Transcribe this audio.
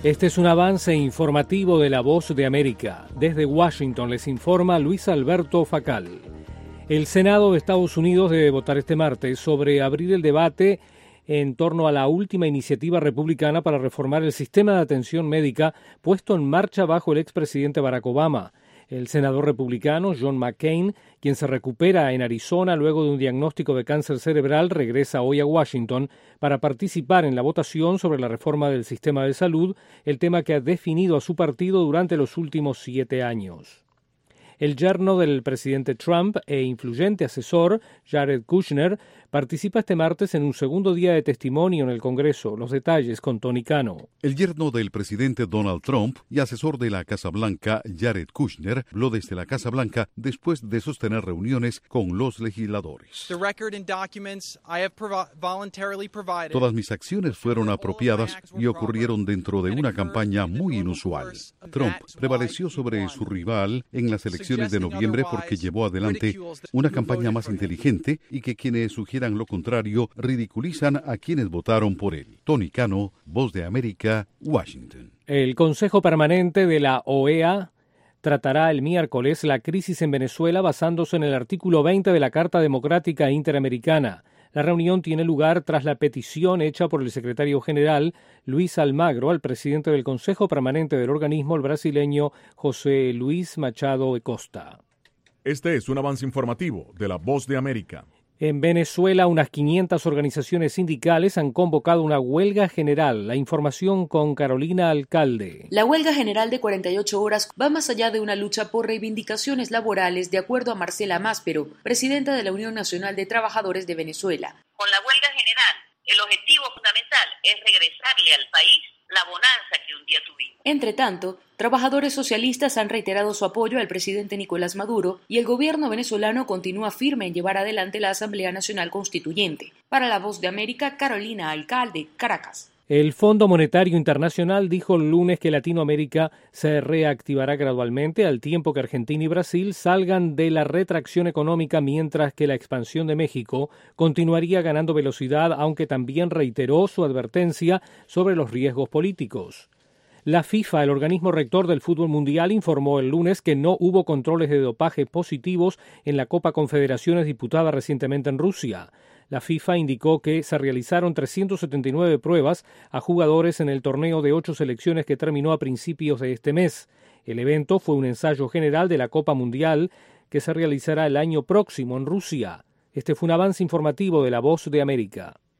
Este es un avance informativo de La Voz de América. Desde Washington les informa Luis Alberto Facal. El Senado de Estados Unidos debe votar este martes sobre abrir el debate en torno a la última iniciativa republicana para reformar el sistema de atención médica puesto en marcha bajo el expresidente Barack Obama. El senador republicano John McCain, quien se recupera en Arizona luego de un diagnóstico de cáncer cerebral, regresa hoy a Washington para participar en la votación sobre la reforma del sistema de salud, el tema que ha definido a su partido durante los últimos 7 años. El yerno del presidente Trump e influyente asesor, Jared Kushner, participa este martes en un segundo día de testimonio en el Congreso. Los detalles con Tony Cano. El yerno del presidente Donald Trump y asesor de la Casa Blanca, Jared Kushner, habló desde la Casa Blanca después de sostener reuniones con los legisladores. Todas mis acciones fueron apropiadas y ocurrieron dentro de una campaña muy inusual. Trump prevaleció sobre su rival en las elecciones de noviembre porque llevó adelante una campaña más inteligente y que quienes sugieran lo contrario ridiculizan a quienes votaron por él. Tony Cano, Voz de América, Washington. El Consejo Permanente de la OEA tratará el miércoles la crisis en Venezuela basándose en el artículo 20 de la Carta Democrática Interamericana. La reunión tiene lugar tras la petición hecha por el secretario general Luis Almagro al presidente del Consejo Permanente del organismo, el brasileño José Luis Machado Costa. Este es un avance informativo de La Voz de América. En Venezuela, unas 500 organizaciones sindicales han convocado una huelga general. La información con Carolina Alcalde. La huelga general de 48 horas va más allá de una lucha por reivindicaciones laborales, de acuerdo a Marcela Máspero, presidenta de la Unión Nacional de Trabajadores de Venezuela. Con la huelga general, el objetivo fundamental es regresarle al país la bonanza que un día tuvimos. Entre tanto, trabajadores socialistas han reiterado su apoyo al presidente Nicolás Maduro y el gobierno venezolano continúa firme en llevar adelante la Asamblea Nacional Constituyente. Para La Voz de América, Carolina Alcalde, Caracas. El Fondo Monetario Internacional dijo el lunes que Latinoamérica se reactivará gradualmente al tiempo que Argentina y Brasil salgan de la retracción económica, mientras que la expansión de México continuaría ganando velocidad, aunque también reiteró su advertencia sobre los riesgos políticos. La FIFA, el organismo rector del fútbol mundial, informó el lunes que no hubo controles de dopaje positivos en la Copa Confederaciones disputada recientemente en Rusia. La FIFA indicó que se realizaron 379 pruebas a jugadores en el torneo de 8 selecciones que terminó a principios de este mes. El evento fue un ensayo general de la Copa Mundial que se realizará el año próximo en Rusia. Este fue un avance informativo de La Voz de América.